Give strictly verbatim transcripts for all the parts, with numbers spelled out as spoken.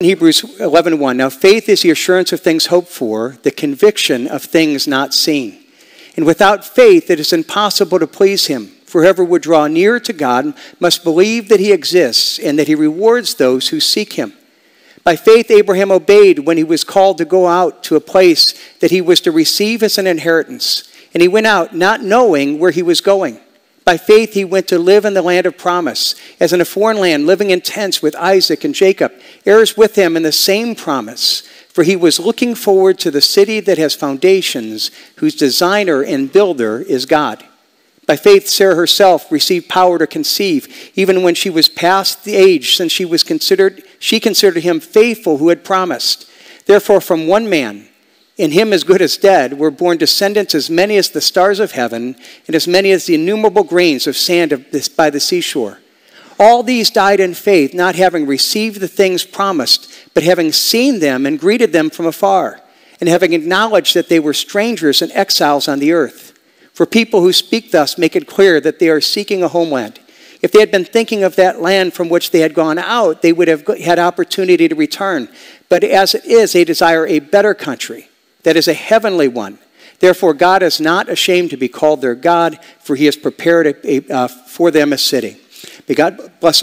Hebrews eleven one, now faith is the assurance of things hoped for, the conviction of things not seen. And without faith it is impossible to please him. For whoever would draw near to God must believe that he exists and that he rewards those who seek him. By faith Abraham obeyed when he was called to go out to a place that he was to receive as an inheritance. And he went out not knowing where he was going. By faith he went to live in the land of promise, as in a foreign land, living in tents with Isaac and Jacob, heirs with him in the same promise. For he was looking forward to the city that has foundations, whose designer and builder is God. By faith Sarah herself received power to conceive, even when she was past the age, since she was considered she considered him faithful who had promised. Therefore from one man, in him as good as dead, were born descendants as many as the stars of heaven, and as many as the innumerable grains of sand of this, by the seashore. All these died in faith, not having received the things promised, but having seen them and greeted them from afar, and having acknowledged that they were strangers and exiles on the earth. For people who speak thus make it clear that they are seeking a homeland. If they had been thinking of that land from which they had gone out, they would have had opportunity to return. But as it is, they desire a better country, that is a heavenly one. Therefore, God is not ashamed to be called their God, for he has prepared a, a, uh, for them a city. May God bless,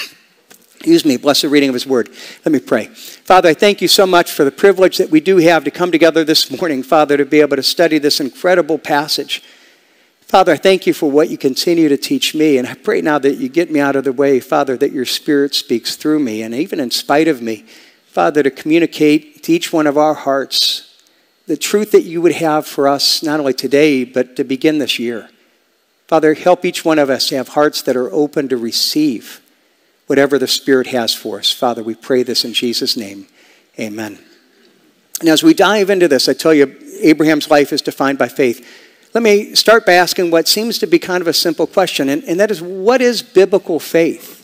excuse me, bless the reading of his word. Let me pray. Father, I thank you so much for the privilege that we do have to come together this morning, Father, to be able to study this incredible passage. Father, I thank you for what you continue to teach me, and I pray now that you get me out of the way, Father, that your Spirit speaks through me, and even in spite of me, Father, to communicate to each one of our hearts the truth that you would have for us, not only today, but to begin this year. Father, help each one of us to have hearts that are open to receive whatever the Spirit has for us. Father, we pray this in Jesus' name. Amen. And as we dive into this, I tell you, Abraham's life is defined by faith. Let me start by asking what seems to be kind of a simple question, and, and that is, what is biblical faith?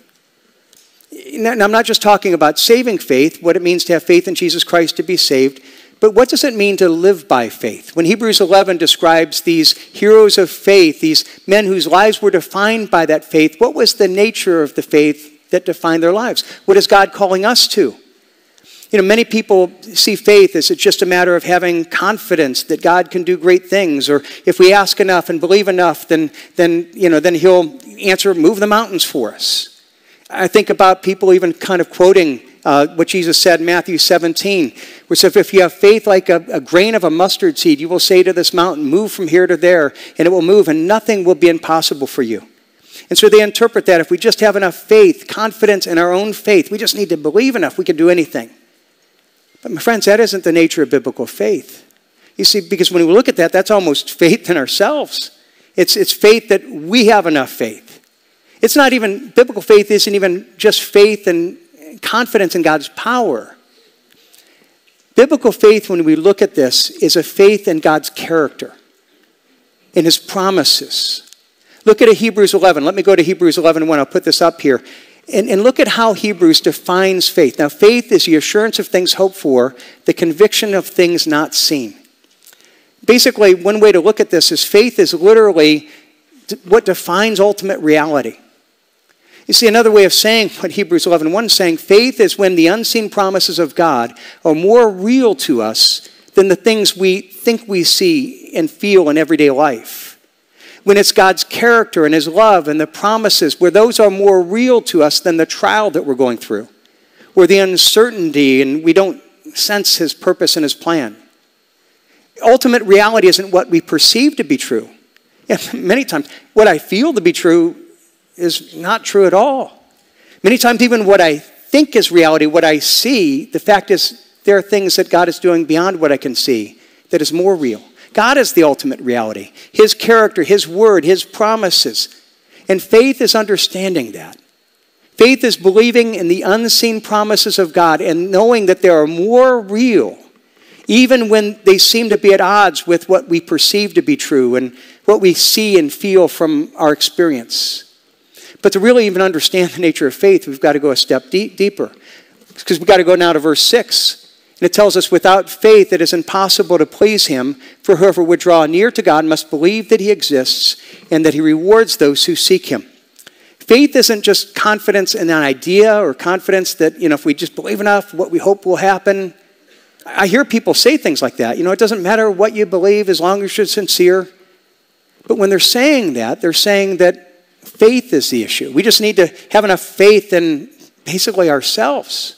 Now, I'm not just talking about saving faith, what it means to have faith in Jesus Christ to be saved, but what does it mean to live by faith? When Hebrews eleven describes these heroes of faith, these men whose lives were defined by that faith, what was the nature of the faith that defined their lives? What is God calling us to? You know, many people see faith as it's just a matter of having confidence that God can do great things, or if we ask enough and believe enough, then, then, you know, then he'll answer, move the mountains for us. I think about people even kind of quoting uh, what Jesus said in Matthew seventeen, which says, if you have faith like a, a grain of a mustard seed, you will say to this mountain, move from here to there, and it will move, and nothing will be impossible for you. And so they interpret that if we just have enough faith, confidence in our own faith, we just need to believe enough, we can do anything. But my friends, that isn't the nature of biblical faith. You see, because when we look at that, that's almost faith in ourselves. It's, it's faith that we have enough faith. It's not even, biblical faith isn't even just faith and confidence in God's power. Biblical faith, when we look at this, is a faith in God's character, in his promises. Look at Hebrews eleven. Let me go to Hebrews eleven one. I'll put this up here. And, and look at how Hebrews defines faith. Now, faith is the assurance of things hoped for, the conviction of things not seen. Basically, one way to look at this is faith is literally what defines ultimate reality. You see, another way of saying what Hebrews eleven one is saying, faith is when the unseen promises of God are more real to us than the things we think we see and feel in everyday life. When it's God's character and his love and the promises, where those are more real to us than the trial that we're going through, where the uncertainty and we don't sense his purpose and his plan. Ultimate reality isn't what we perceive to be true. Yeah, many times, what I feel to be true is not true at all. Many times, even what I think is reality, what I see, the fact is there are things that God is doing beyond what I can see that is more real. God is the ultimate reality. His character, his word, his promises. And faith is understanding that. Faith is believing in the unseen promises of God and knowing that they are more real, even when they seem to be at odds with what we perceive to be true and what we see and feel from our experience. But to really even understand the nature of faith, we've got to go a step deep, deeper. Because we've got to go now to verse six. And it tells us, without faith it is impossible to please him, for whoever would draw near to God must believe that he exists and that he rewards those who seek him. Faith isn't just confidence in an idea or confidence that, you know, if we just believe enough, what we hope will happen. I hear people say things like that. You know, it doesn't matter what you believe as long as you're sincere. But when they're saying that, they're saying that faith is the issue. We just need to have enough faith in basically ourselves.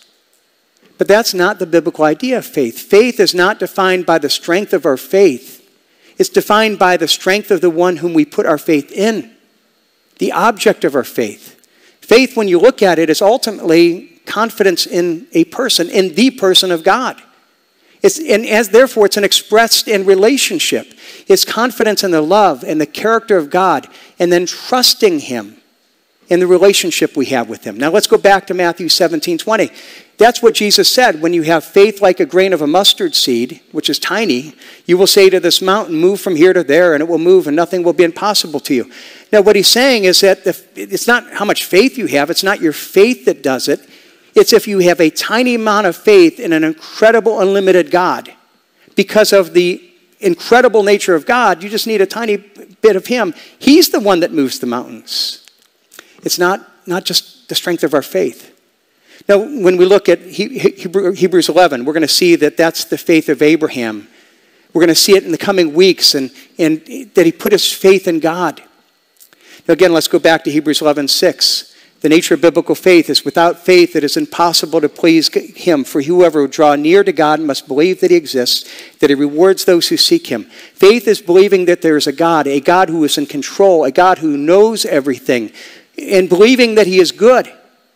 But that's not the biblical idea of faith. Faith is not defined by the strength of our faith. It's defined by the strength of the one whom we put our faith in, the object of our faith. Faith, when you look at it, is ultimately confidence in a person, in the person of God. It's, and as therefore, it's an expressed in relationship. It's confidence in the love and the character of God, and then trusting him in the relationship we have with him. Now let's go back to Matthew seventeen twenty. That's what Jesus said. When you have faith like a grain of a mustard seed, which is tiny, you will say to this mountain, move from here to there, and it will move, and nothing will be impossible to you. Now what he's saying is that the, it's not how much faith you have. It's not your faith that does it. It's if you have a tiny amount of faith in an incredible, unlimited God. Because of the incredible nature of God, you just need a tiny bit of him. He's the one that moves the mountains. It's not, not just the strength of our faith. Now, when we look at Hebrews eleven, we're going to see that that's the faith of Abraham. We're going to see it in the coming weeks, and, and that he put his faith in God. Now, again, let's go back to Hebrews eleven six. The nature of biblical faith is without faith it is impossible to please him. For whoever would draw near to God must believe that he exists, that he rewards those who seek him. Faith is believing that there is a God, a God who is in control, a God who knows everything, and believing that he is good.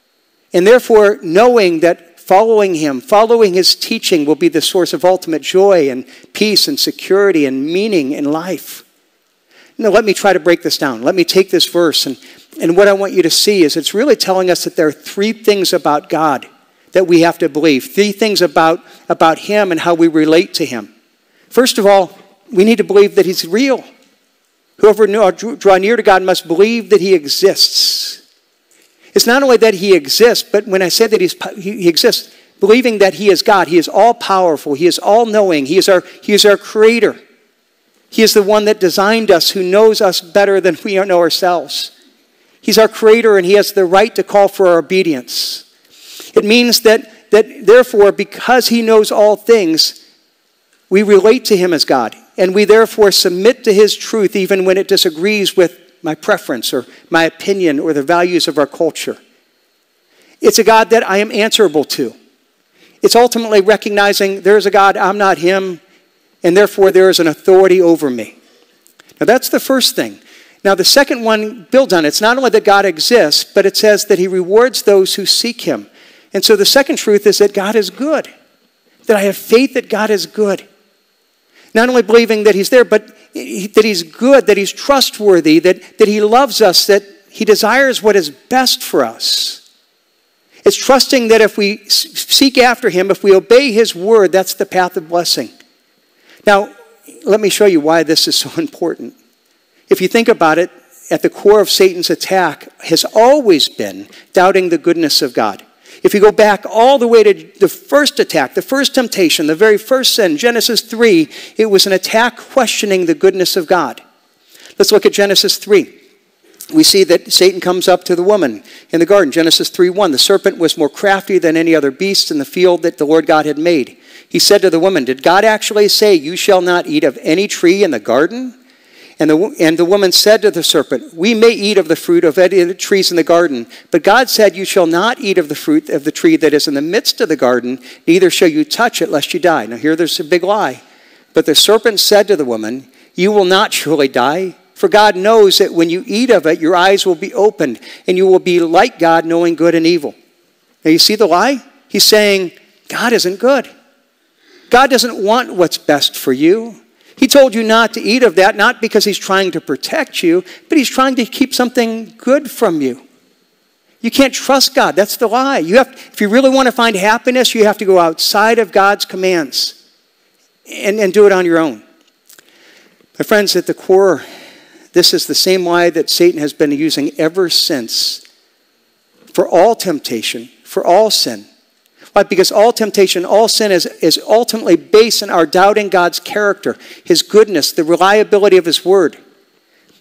And therefore knowing that following him, following his teaching will be the source of ultimate joy and peace and security and meaning in life. Now let me try to break this down. Let me take this verse, and, and what I want you to see is it's really telling us that there are three things about God that we have to believe. Three things about, about him and how we relate to him. First of all, we need to believe that he's real. Whoever draw near to God must believe that he exists. It's not only that he exists, but when I say that he's, he exists, believing that he is God. He is all-powerful. He is all-knowing. He is our, he is our creator. He is the one that designed us, who knows us better than we know ourselves. He's our creator, and he has the right to call for our obedience. It means that, that therefore, because he knows all things, we relate to him as God. And we therefore submit to his truth even when it disagrees with my preference or my opinion or the values of our culture. It's a God that I am answerable to. It's ultimately recognizing there is a God, I'm not him, and therefore there is an authority over me. Now that's the first thing. Now the second one builds on it. It's not only that God exists, but it says that he rewards those who seek him. And so the second truth is that God is good. That I have faith that God is good. Not only believing that he's there, but that he's good, that he's trustworthy, that, that he loves us, that he desires what is best for us. It's trusting that if we seek after him, if we obey his word, that's the path of blessing. Now, let me show you why this is so important. If you think about it, at the core of Satan's attack has always been doubting the goodness of God. If you go back all the way to the first attack, the first temptation, the very first sin, Genesis three, it was an attack questioning the goodness of God. Let's look at Genesis three. We see that Satan comes up to the woman in the garden. Genesis three one, the serpent was more crafty than any other beast in the field that the Lord God had made. He said to the woman, did God actually say, you shall not eat of any tree in the garden? And the, and the woman said to the serpent, we may eat of the fruit of any of the trees in the garden, but God said, you shall not eat of the fruit of the tree that is in the midst of the garden, neither shall you touch it lest you die. Now here there's a big lie. But the serpent said to the woman, you will not surely die, for God knows that when you eat of it, your eyes will be opened, and you will be like God, knowing good and evil. Now you see the lie? He's saying, God isn't good. God doesn't want what's best for you. He told you not to eat of that, not because he's trying to protect you, but he's trying to keep something good from you. You can't trust God. That's the lie. You have, if you really want to find happiness, you have to go outside of God's commands and, and do it on your own. My friends, at the core, this is the same lie that Satan has been using ever since for all temptation, for all sin. Why? Because all temptation, all sin is, is ultimately based on our doubting God's character, his goodness, the reliability of his word.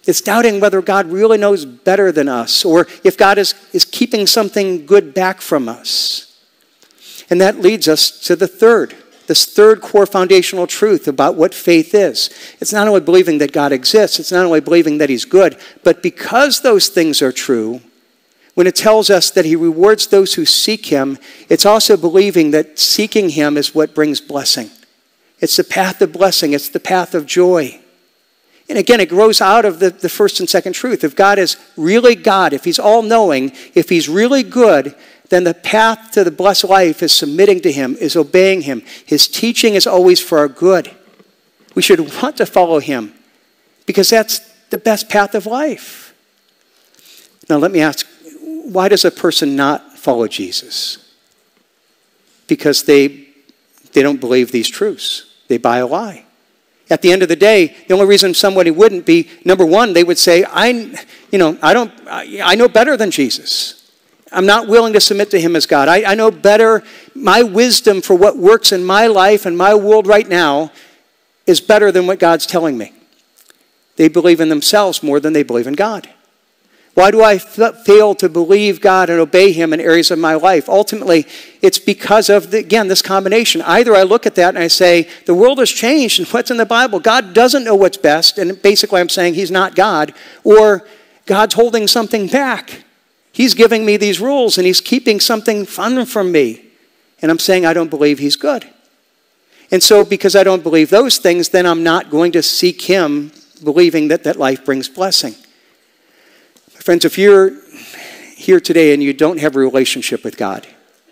It's doubting whether God really knows better than us, or if God is, is keeping something good back from us. And that leads us to the third, this third core foundational truth about what faith is. It's not only believing that God exists, it's not only believing that he's good, but because those things are true, when it tells us that he rewards those who seek him, it's also believing that seeking him is what brings blessing. It's the path of blessing. It's the path of joy. And again, it grows out of the, the first and second truth. If God is really God, if he's all-knowing, if he's really good, then the path to the blessed life is submitting to him, is obeying him. His teaching is always for our good. We should want to follow him because that's the best path of life. Now let me ask, why does a person not follow Jesus? Because they, they don't believe these truths. They buy a lie. At the end of the day, the only reason somebody wouldn't be, number one, they would say, I, you know, I don't, I, I know better than Jesus. I'm not willing to submit to him as God. I, I know better. My wisdom for what works in my life and my world right now is better than what God's telling me. They believe in themselves more than they believe in God. Why do I f- fail to believe God and obey him in areas of my life? Ultimately, it's because of, the, again, this combination. Either I look at that and I say, the world has changed and what's in the Bible? God doesn't know what's best, and basically I'm saying he's not God. Or God's holding something back. He's giving me these rules and he's keeping something fun from me. And I'm saying I don't believe he's good. And so because I don't believe those things, then I'm not going to seek him believing that that life brings blessing. Friends, if you're here today and you don't have a relationship with God,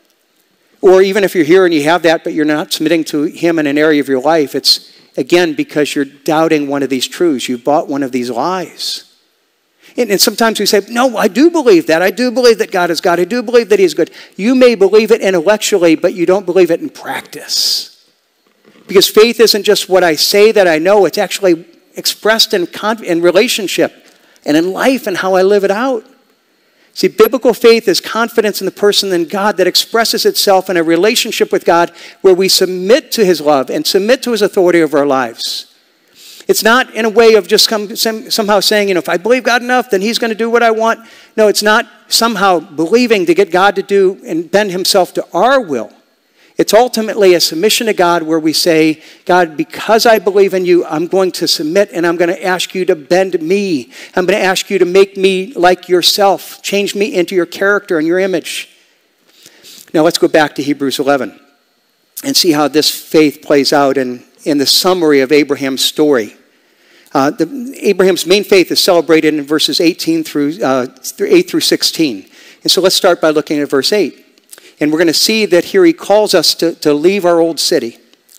or even if you're here and you have that, but you're not submitting to him in an area of your life, it's, again, because you're doubting one of these truths. You bought one of these lies. And, and sometimes we say, no, I do believe that. I do believe that God is God. I do believe that he is good. You may believe it intellectually, but you don't believe it in practice. Because faith isn't just what I say that I know. It's actually expressed in, con- in relationship and in life and how I live it out. See, biblical faith is confidence in the person and God that expresses itself in a relationship with God where we submit to his love and submit to his authority over our lives. It's not in a way of just come, some, somehow saying, you know, if I believe God enough, then he's going to do what I want. No, it's not somehow believing to get God to do and bend himself to our will. It's ultimately a submission to God where we say, God, because I believe in you, I'm going to submit and I'm going to ask you to bend me. I'm going to ask you to make me like yourself. Change me into your character and your image. Now let's go back to Hebrews eleven and see how this faith plays out in, in the summary of Abraham's story. Uh, the, Abraham's main faith is celebrated in verses eighteen through, uh, eight through sixteen. And so let's start by looking at verse eight. And we're going to see that here he calls us to, to leave our old city.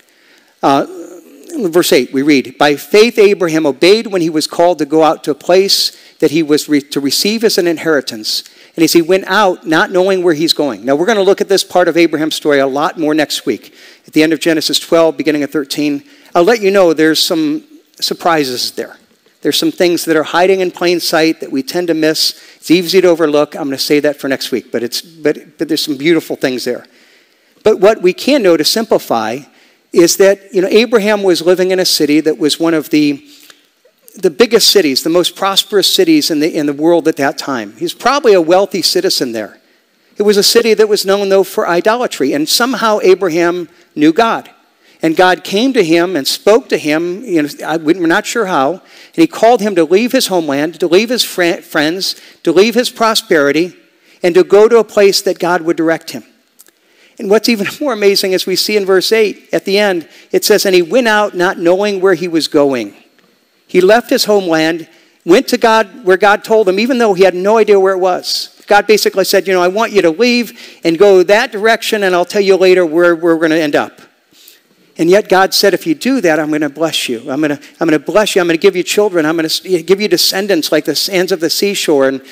Uh, verse eight, we read, by faith Abraham obeyed when he was called to go out to a place that he was re- to receive as an inheritance. And as he went out, not knowing where he's going. Now we're going to look at this part of Abraham's story a lot more next week. At the end of Genesis twelve, beginning of thirteen, I'll let you know there's some surprises there. There's some things that are hiding in plain sight that we tend to miss. It's easy to overlook. I'm going to say that for next week, but it's but but there's some beautiful things there. But what we can know to simplify is that, you know, Abraham was living in a city that was one of the the biggest cities, the most prosperous cities in the in the world at that time. He's probably a wealthy citizen there. It was a city that was known though for idolatry, and somehow Abraham knew God. And God came to him and spoke to him, you know, we're not sure how, and he called him to leave his homeland, to leave his friends, to leave his prosperity, and to go to a place that God would direct him. And what's even more amazing is we see in verse eight, at the end, it says, and he went out not knowing where he was going. He left his homeland, went to God where God told him, even though he had no idea where it was. God basically said, you know, I want you to leave and go that direction, and I'll tell you later where we're going to end up. And yet God said, if you do that, I'm going to bless you. I'm going to, I'm going to bless you. I'm going to give you children. I'm going to give you descendants like the sands of the seashore. And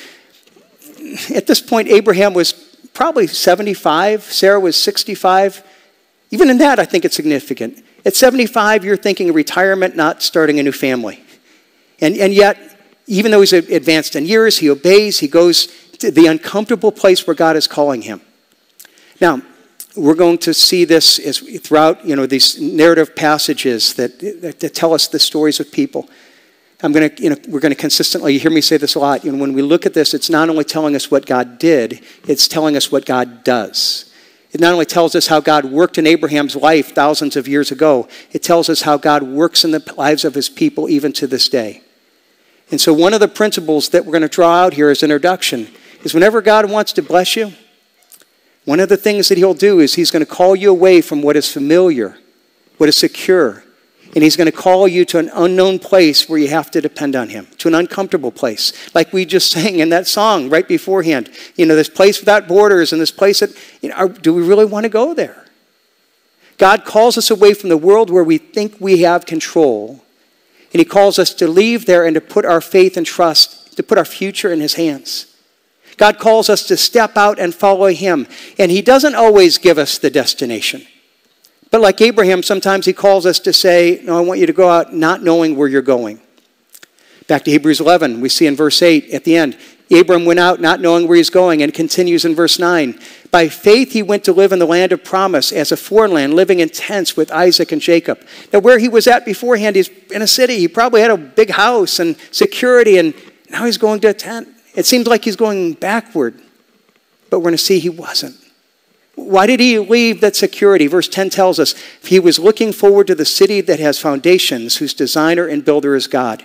at this point, Abraham was probably seventy-five. Sarah was sixty-five. Even in that, I think it's significant. At seventy-five, you're thinking of retirement, not starting a new family. And, and yet, even though he's advanced in years, he obeys. He goes to the uncomfortable place where God is calling him. Now, we're going to see this as throughout, you know, these narrative passages that, that, that tell us the stories of people. I'm going to, you know, we're going to consistently, you hear me say this a lot, you know, when we look at this, it's not only telling us what God did, it's telling us what God does. It not only tells us how God worked in Abraham's life thousands of years ago, it tells us how God works in the lives of his people even to this day. And so one of the principles that we're going to draw out here as introduction is whenever God wants to bless you, one of the things that he'll do is he's going to call you away from what is familiar, what is secure, and he's going to call you to an unknown place where you have to depend on him, to an uncomfortable place. Like we just sang in that song right beforehand. You know, this place without borders and this place that, you know, are, do we really want to go there? God calls us away from the world where we think we have control. And he calls us to leave there and to put our faith and trust, to put our future in his hands. God calls us to step out and follow him. And he doesn't always give us the destination. But like Abraham, sometimes he calls us to say, no, I want you to go out not knowing where you're going. Back to Hebrews eleven, we see in verse eight at the end, Abram went out not knowing where he's going, and continues in verse nine. By faith he went to live in the land of promise as a foreign land, living in tents with Isaac and Jacob. Now where he was at beforehand, he's in a city. He probably had a big house and security, and now he's going to a tent. It seems like he's going backward, but we're going to see he wasn't. Why did he leave that security? Verse ten tells us, he was looking forward to the city that has foundations, whose designer and builder is God.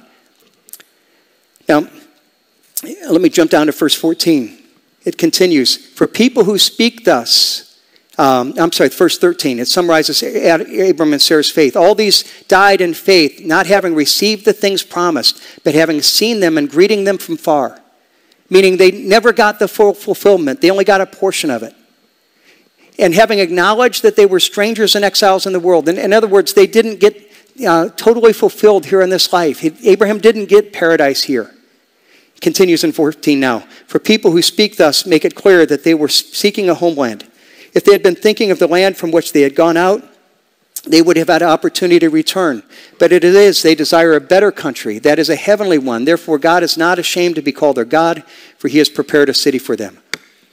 Now, let me jump down to verse fourteen. It continues, for people who speak thus, um, I'm sorry, verse thirteen, it summarizes Abram and Sarah's faith. All these died in faith, not having received the things promised, but having seen them and greeting them from far. Meaning they never got the full fulfillment. They only got a portion of it. And having acknowledged that they were strangers and exiles in the world. In, in other words, they didn't get uh, totally fulfilled here in this life. He, Abraham didn't get paradise here. He continues in fourteen now. For people who speak thus make it clear that they were seeking a homeland. If they had been thinking of the land from which they had gone out, they would have had an opportunity to return. But it is, they desire a better country, that is a heavenly one. Therefore, God is not ashamed to be called their God, for he has prepared a city for them.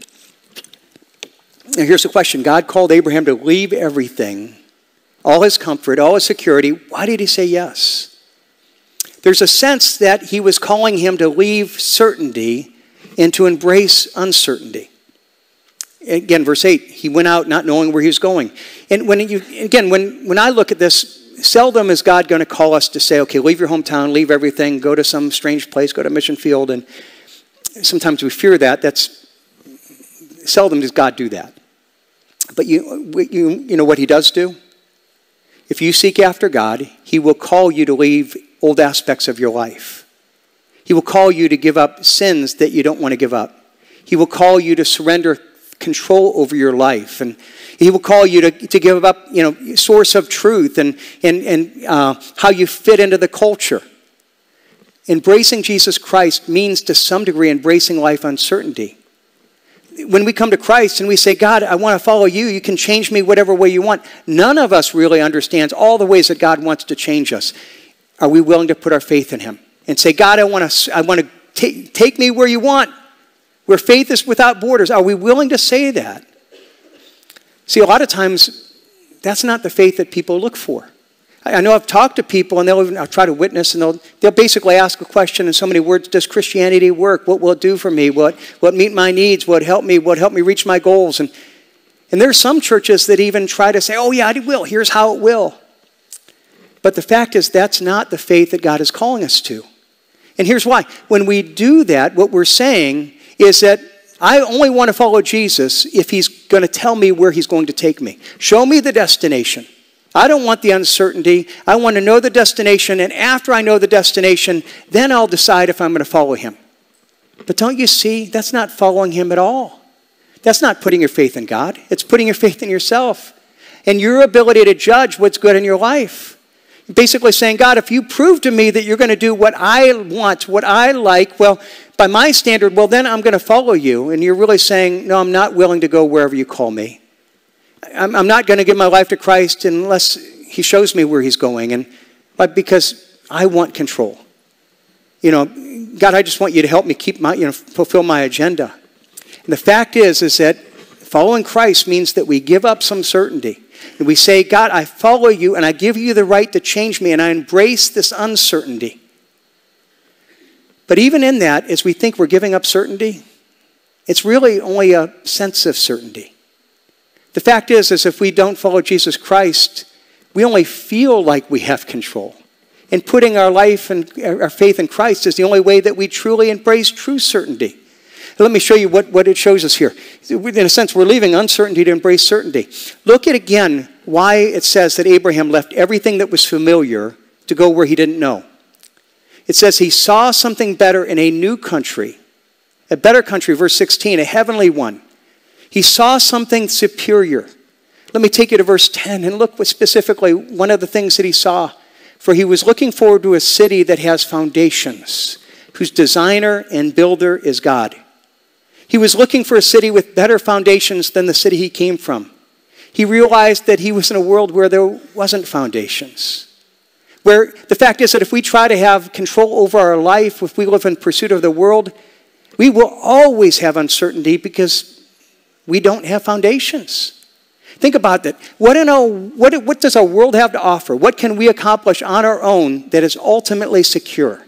Now here's the question. God called Abraham to leave everything, all his comfort, all his security. Why did he say yes? There's a sense that he was calling him to leave certainty and to embrace uncertainty. Again, verse eight, he went out not knowing where he was going. And when you, again, when, when I look at this, seldom is God going to call us to say, okay, leave your hometown, leave everything, go to some strange place, go to a mission field. And sometimes we fear that. That's seldom does God do that. But you, you, you know what he does do? If you seek after God, he will call you to leave old aspects of your life. He will call you to give up sins that you don't want to give up. He will call you to surrender control over your life. And he will call you to, to give up, you know, source of truth and, and, and uh, how you fit into the culture. Embracing Jesus Christ means to some degree embracing life uncertainty. When we come to Christ and we say, God, I want to follow you, you can change me whatever way you want. None of us really understands all the ways that God wants to change us. Are we willing to put our faith in him and say, God, I want to, I want to take, take me where you want, where faith is without borders? Are we willing to say that? See, a lot of times, that's not the faith that people look for. I know I've talked to people, and they'll I'll try to witness, and they'll, they'll basically ask a question in so many words. Does Christianity work? What will it do for me? What will meet my needs? What help me? What help me reach my goals? And, and there are some churches that even try to say, oh yeah, it will. Here's how it will. But the fact is, that's not the faith that God is calling us to. And here's why. When we do that, what we're saying is that I only want to follow Jesus if he's going to tell me where he's going to take me. Show me the destination. I don't want the uncertainty. I want to know the destination, and after I know the destination, then I'll decide if I'm going to follow him. But don't you see, that's not following him at all. That's not putting your faith in God. It's putting your faith in yourself and your ability to judge what's good in your life. Basically saying, God, if you prove to me that you're going to do what I want, what I like, well, by my standard, well, then I'm going to follow you. And you're really saying, no, I'm not willing to go wherever you call me. I'm, I'm not going to give my life to Christ unless he shows me where he's going. And but because I want control. You know, God, I just want you to help me keep my, you know, fulfill my agenda. And the fact is, is that following Christ means that we give up some certainty. And we say, God, I follow you and I give you the right to change me and I embrace this uncertainty. But even in that, as we think we're giving up certainty, it's really only a sense of certainty. The fact is, is if we don't follow Jesus Christ, we only feel like we have control. And putting our life and our faith in Christ is the only way that we truly embrace true certainty. Let me show you what, what it shows us here. In a sense, we're leaving uncertainty to embrace certainty. Look at again why it says that Abraham left everything that was familiar to go where he didn't know. It says he saw something better in a new country, a better country, verse sixteen, a heavenly one. He saw something superior. Let me take you to verse ten and look what specifically one of the things that he saw. For he was looking forward to a city that has foundations, whose designer and builder is God. He was looking for a city with better foundations than the city he came from. He realized that he was in a world where there wasn't foundations. Where the fact is that if we try to have control over our life, if we live in pursuit of the world, we will always have uncertainty because we don't have foundations. Think about that. What, in our, what, what does our world have to offer? What can we accomplish on our own that is ultimately secure?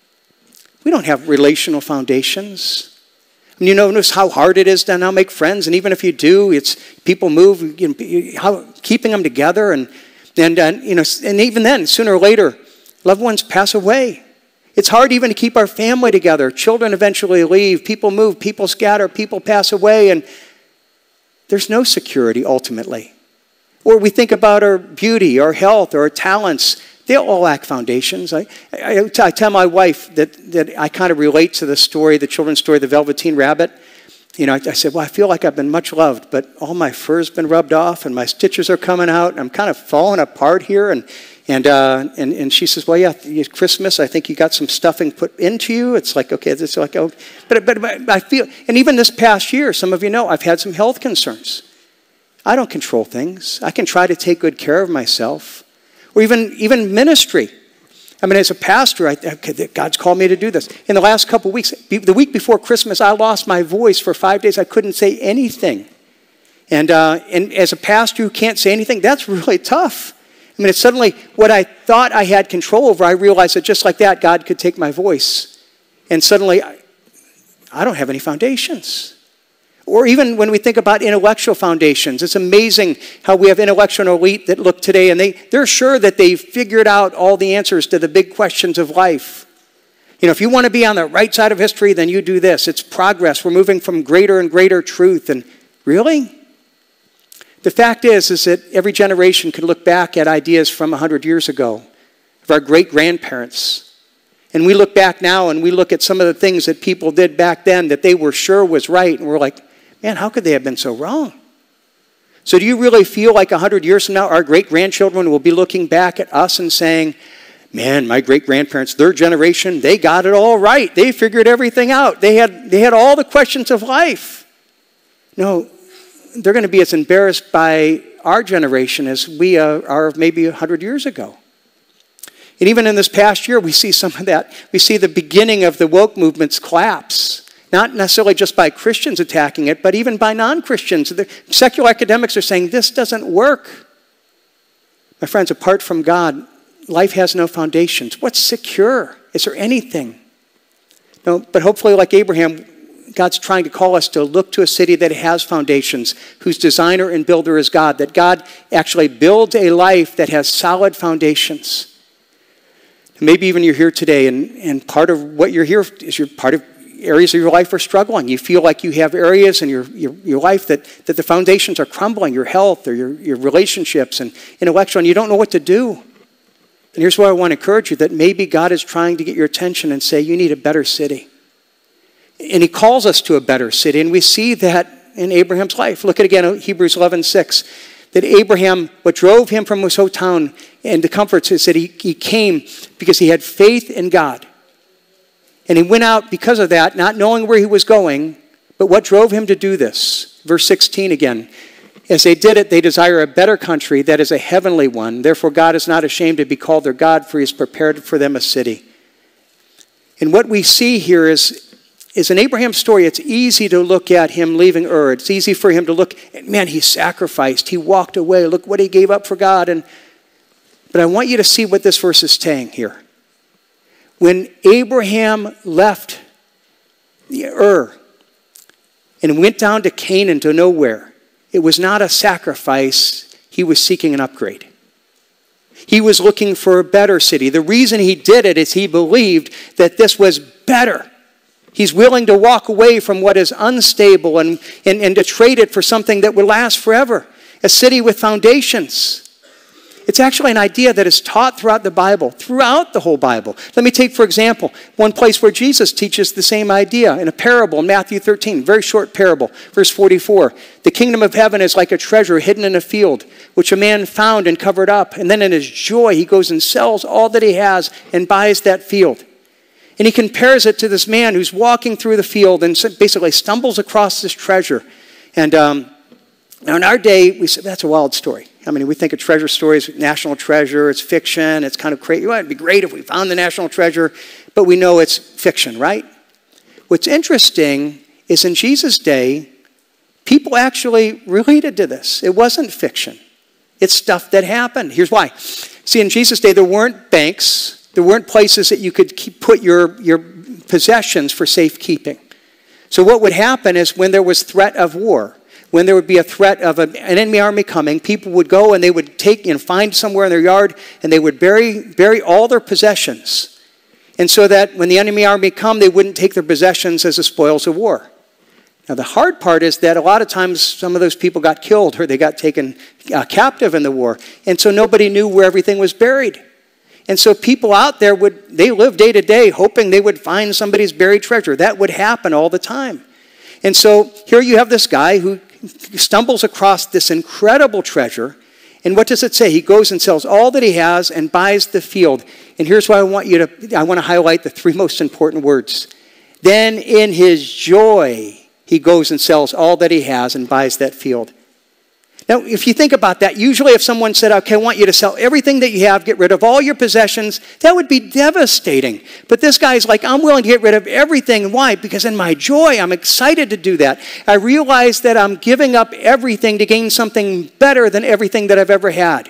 We don't have relational foundations. And you notice how hard it is to now make friends, and even if you do, it's people move, you know, how, keeping them together, and and uh, you know, and even then, sooner or later, loved ones pass away. It's hard even to keep our family together. Children eventually leave, people move, people scatter, people pass away, and there's no security ultimately. Or we think about our beauty, our health, our talents. They all lack foundations. I, I, I tell my wife that, that I kind of relate to the story, the children's story, the Velveteen Rabbit. You know, I, I said, well, I feel like I've been much loved, but all my fur's been rubbed off and my stitches are coming out and I'm kind of falling apart here. And and uh, and, and she says, well, yeah, Christmas, I think you got some stuffing put into you. It's like, okay, it's like, oh, but, but, but I feel, and even this past year, some of you know, I've had some health concerns. I don't control things. I can try to take good care of myself. Or even, even ministry. I mean, as a pastor, I, God's called me to do this. In the last couple of weeks, the week before Christmas, I lost my voice for five days. I couldn't say anything. And, uh, and as a pastor who can't say anything, that's really tough. I mean, it's suddenly what I thought I had control over, I realized that just like that, God could take my voice. And suddenly, I, I don't have any foundations. Or even when we think about intellectual foundations, it's amazing how we have intellectual elite that look today and they, they're sure that they've figured out all the answers to the big questions of life. You know, if you want to be on the right side of history, then you do this. It's progress. We're moving from greater and greater truth. And really? The fact is, is that every generation can look back at ideas from one hundred years ago, of our great-grandparents. And we look back now and we look at some of the things that people did back then that they were sure was right. And we're like, man, how could they have been so wrong? So do you really feel like one hundred years from now, our great-grandchildren will be looking back at us and saying, man, my great-grandparents, their generation, they got it all right. They figured everything out. They had, they had all the questions of life. No, they're going to be as embarrassed by our generation as we uh, are maybe one hundred years ago. And even in this past year, we see some of that. We see the beginning of the woke movement's collapse. Not necessarily just by Christians attacking it, but even by non-Christians. The secular academics are saying, this doesn't work. My friends, apart from God, life has no foundations. What's secure? Is there anything? No, but hopefully, like Abraham, God's trying to call us to look to a city that has foundations, whose designer and builder is God, that God actually builds a life that has solid foundations. Maybe even you're here today, and, and part of what you're here is you're part of areas of your life are struggling. You feel like you have areas in your, your, your life that, that the foundations are crumbling, your health or your, your relationships and intellectual, and you don't know what to do. And here's why I want to encourage you, that maybe God is trying to get your attention and say, you need a better city. And he calls us to a better city, and we see that in Abraham's life. Look at again Hebrews eleven six. That Abraham, what drove him from his hometown and the comforts is that he, he came because he had faith in God. And he went out because of that, not knowing where he was going, but what drove him to do this? Verse sixteen again. As they did it, they desire a better country that is a heavenly one. Therefore, God is not ashamed to be called their God, for he has prepared for them a city. And what we see here is, is in Abraham's story, it's easy to look at him leaving Ur. It's easy for him to look, man, he sacrificed. He walked away. Look what he gave up for God. And, but I want you to see what this verse is saying here. When Abraham left Ur and went down to Canaan to nowhere, it was not a sacrifice. He was seeking an upgrade. He was looking for a better city. The reason he did it is he believed that this was better. He's willing to walk away from what is unstable and, and, and to trade it for something that would last forever. A city with foundations. It's actually an idea that is taught throughout the Bible, throughout the whole Bible. Let me take, for example, one place where Jesus teaches the same idea in a parable in Matthew thirteen, very short parable, verse forty-four. The kingdom of heaven is like a treasure hidden in a field, which a man found and covered up. And then in his joy, he goes and sells all that he has and buys that field. And he compares it to this man who's walking through the field and basically stumbles across this treasure. And um, now in our day, we say, that's a wild story. I mean, we think of treasure stories, national treasure, it's fiction, it's kind of crazy. Well, it'd be great if we found the national treasure, but we know it's fiction, right? What's interesting is in Jesus' day, people actually related to this. It wasn't fiction. It's stuff that happened. Here's why. See, in Jesus' day, there weren't banks. There weren't places that you could keep, put your, your possessions for safekeeping. So what would happen is when there was threat of war, when there would be a threat of an enemy army coming, people would go and they would take, you know, find somewhere in their yard and they would bury, bury all their possessions. And so that when the enemy army come, they wouldn't take their possessions as the spoils of war. Now the hard part is that a lot of times some of those people got killed or they got taken uh, captive in the war. And so nobody knew where everything was buried. And so people out there would, they lived day to day hoping they would find somebody's buried treasure. That would happen all the time. And so here you have this guy who stumbles across this incredible treasure. And what does it say? He goes and sells all that he has and buys the field. And here's why I want you to, I want to highlight the three most important words. Then in his joy, he goes and sells all that he has and buys that field. Now, if you think about that, usually if someone said, okay, I want you to sell everything that you have, get rid of all your possessions, that would be devastating. But this guy's like, I'm willing to get rid of everything. Why? Because in my joy, I'm excited to do that. I realize that I'm giving up everything to gain something better than everything that I've ever had.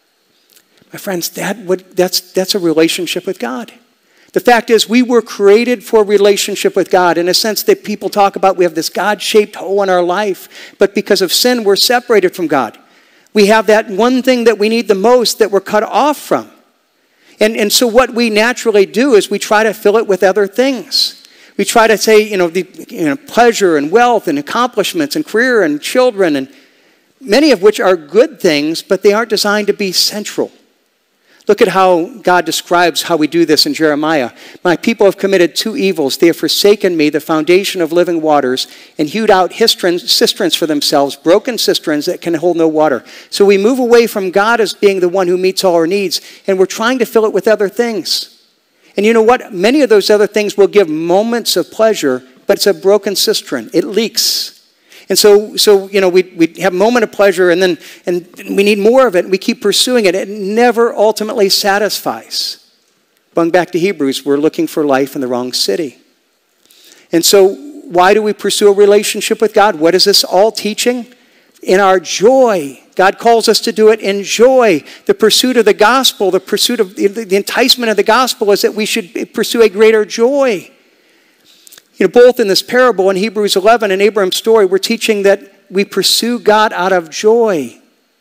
My friends, that would, that's, that's a relationship with God. The fact is, we were created for a relationship with God. In a sense that people talk about, we have this God-shaped hole in our life. But because of sin, we're separated from God. We have that one thing that we need the most that we're cut off from. And, and so what we naturally do is we try to fill it with other things. We try to say, you know, the, you know, pleasure and wealth and accomplishments and career and children, and many of which are good things, but they aren't designed to be central. Look at how God describes how we do this in Jeremiah. My people have committed two evils. They have forsaken me, the foundation of living waters, and hewed out cisterns for themselves, broken cisterns that can hold no water. So we move away from God as being the one who meets all our needs, and we're trying to fill it with other things. And you know what? Many of those other things will give moments of pleasure, but it's a broken cistern. It leaks. And so, so you know, we, we have a moment of pleasure and then and we need more of it. And we keep pursuing it. It never ultimately satisfies. Going back to Hebrews, we're looking for life in the wrong city. And so why do we pursue a relationship with God? What is this all teaching? In our joy. God calls us to do it in joy. The pursuit of the gospel, the pursuit of the, the enticement of the gospel is that we should pursue a greater joy. You know, both in this parable in Hebrews eleven and Abraham's story, we're teaching that we pursue God out of joy.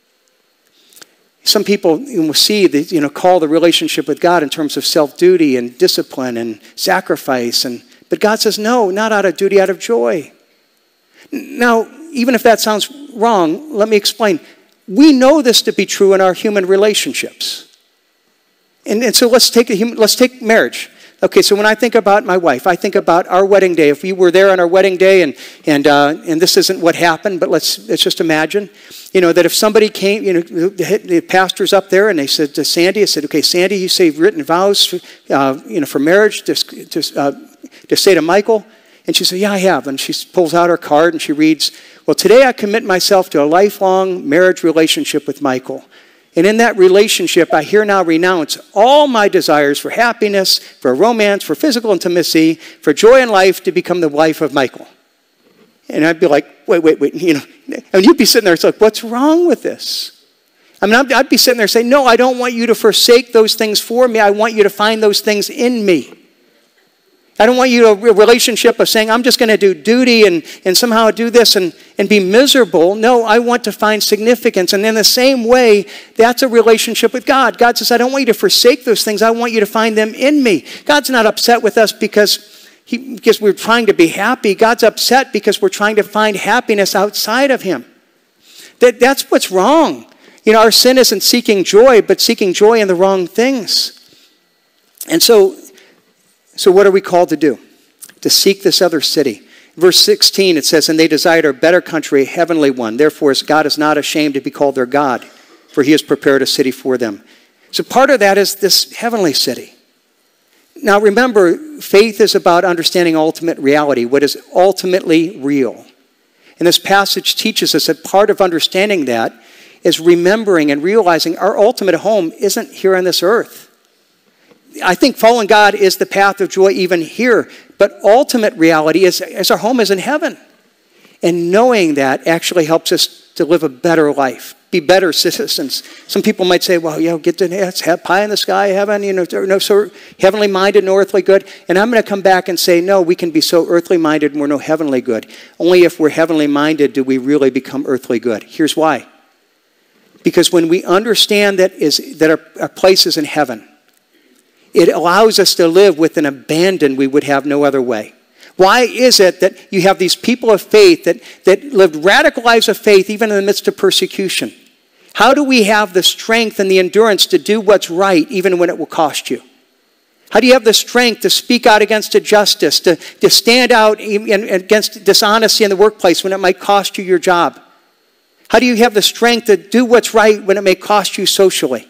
Some people will see, the, you know, call the relationship with God in terms of self-duty and discipline and sacrifice. And, but God says, no, not out of duty, out of joy. Now, even if that sounds wrong, let me explain. We know this to be true in our human relationships. And, and so let's take, a human, let's take marriage. Okay, so when I think about my wife, I think about our wedding day. If we were there on our wedding day, and and uh, and this isn't what happened, but let's let's just imagine, you know, that if somebody came, you know, the, the pastor's up there, and they said to Sandy, I said, okay, Sandy, you say you've written vows, uh, you know, for marriage to to, uh, to say to Michael, and she said, yeah, I have, and she pulls out her card and she reads, well, today I commit myself to a lifelong marriage relationship with Michael. And in that relationship, I here now renounce all my desires for happiness, for romance, for physical intimacy, for joy in life to become the wife of Michael. And I'd be like, wait, wait, wait, you know. And you'd be sitting there, it's like, what's wrong with this? I mean, I'd, I'd be sitting there saying, no, I don't want you to forsake those things for me. I want you to find those things in me. I don't want you to a relationship of saying, I'm just going to do duty and, and somehow do this and, and be miserable. No, I want to find significance. And in the same way, that's a relationship with God. God says, I don't want you to forsake those things. I want you to find them in me. God's not upset with us because, he, because we're trying to be happy. God's upset because we're trying to find happiness outside of him. That, that's what's wrong. You know, our sin isn't seeking joy, but seeking joy in the wrong things. And so, so what are we called to do? To seek this other city. Verse sixteen, it says, and they desired a better country, a heavenly one. Therefore, God is not ashamed to be called their God, for he has prepared a city for them. So part of that is this heavenly city. Now remember, faith is about understanding ultimate reality, what is ultimately real. And this passage teaches us that part of understanding that is remembering and realizing our ultimate home isn't here on this earth. I think following God is the path of joy even here. But ultimate reality is, is our home is in heaven. And knowing that actually helps us to live a better life, be better citizens. Some people might say, well, you know, get to have pie in the sky, heaven, you know, no, so heavenly minded, no earthly good. And I'm going to come back and say, no, we can be so earthly minded and we're no heavenly good. Only if we're heavenly minded do we really become earthly good. Here's why. Because when we understand that, is, that our, our place is in heaven, it allows us to live with an abandon we would have no other way. Why is it that you have these people of faith that, that lived radical lives of faith even in the midst of persecution? How do we have the strength and the endurance to do what's right even when it will cost you? How do you have the strength to speak out against injustice, to, to stand out against dishonesty in the workplace when it might cost you your job? How do you have the strength to do what's right when it may cost you socially?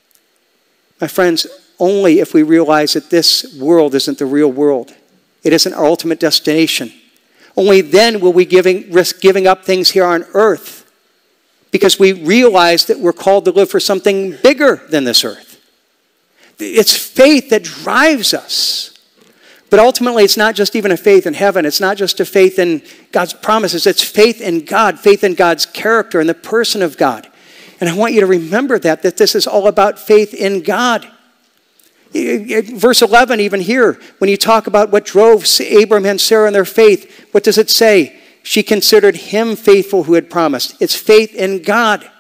My friends, only if we realize that this world isn't the real world. It isn't our ultimate destination. Only then will we giving, risk giving up things here on earth, because we realize that we're called to live for something bigger than this earth. It's faith that drives us. But ultimately, it's not just even a faith in heaven. It's not just a faith in God's promises. It's faith in God, faith in God's character and the person of God. And I want you to remember that, that this is all about faith in God. Verse eleven, even here, when you talk about what drove Abraham and Sarah in their faith, what does it say? She considered him faithful who had promised. It's faith in God.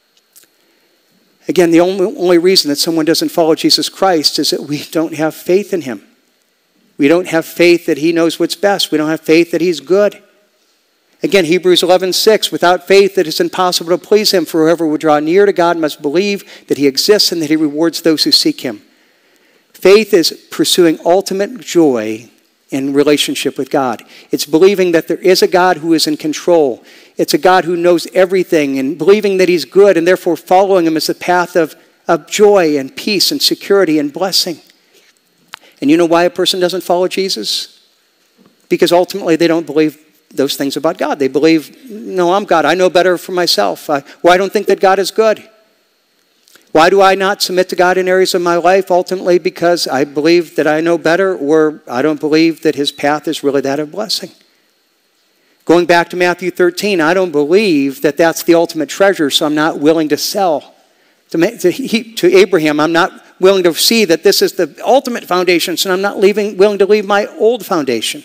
Again, the only, only reason that someone doesn't follow Jesus Christ is that we don't have faith in him. We don't have faith that he knows what's best. We don't have faith that he's good. Again, Hebrews eleven six, without faith it is impossible to please him, for whoever would draw near to God must believe that he exists and that he rewards those who seek him. Faith is pursuing ultimate joy in relationship with God. It's believing that there is a God who is in control. It's a God who knows everything, and believing that he's good, and therefore following him is the path of, of joy and peace and security and blessing. And you know why a person doesn't follow Jesus? Because ultimately they don't believe those things about God. They believe, no, I'm God. I know better for myself. I, well, I don't think that God is good. Why do I not submit to God in areas of my life? Ultimately because I believe that I know better, or I don't believe that his path is really that of blessing. Going back to Matthew thirteen, I don't believe that that's the ultimate treasure, so I'm not willing to sell. To, to, to Abraham, I'm not willing to see that this is the ultimate foundation, so I'm not leaving, willing to leave my old foundation.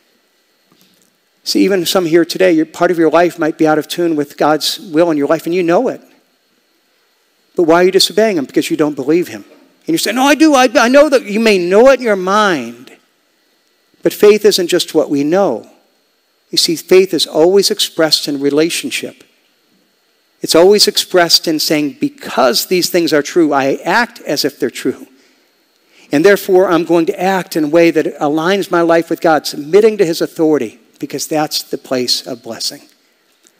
See, even some here today, your, part of your life might be out of tune with God's will in your life, and you know it. But why are you disobeying him? Because you don't believe him. And you say, no, I do. I, I know that. You may know it in your mind. But faith isn't just what we know. You see, faith is always expressed in relationship. It's always expressed in saying, because these things are true, I act as if they're true. And therefore, I'm going to act in a way that aligns my life with God, submitting to his authority, because that's the place of blessing.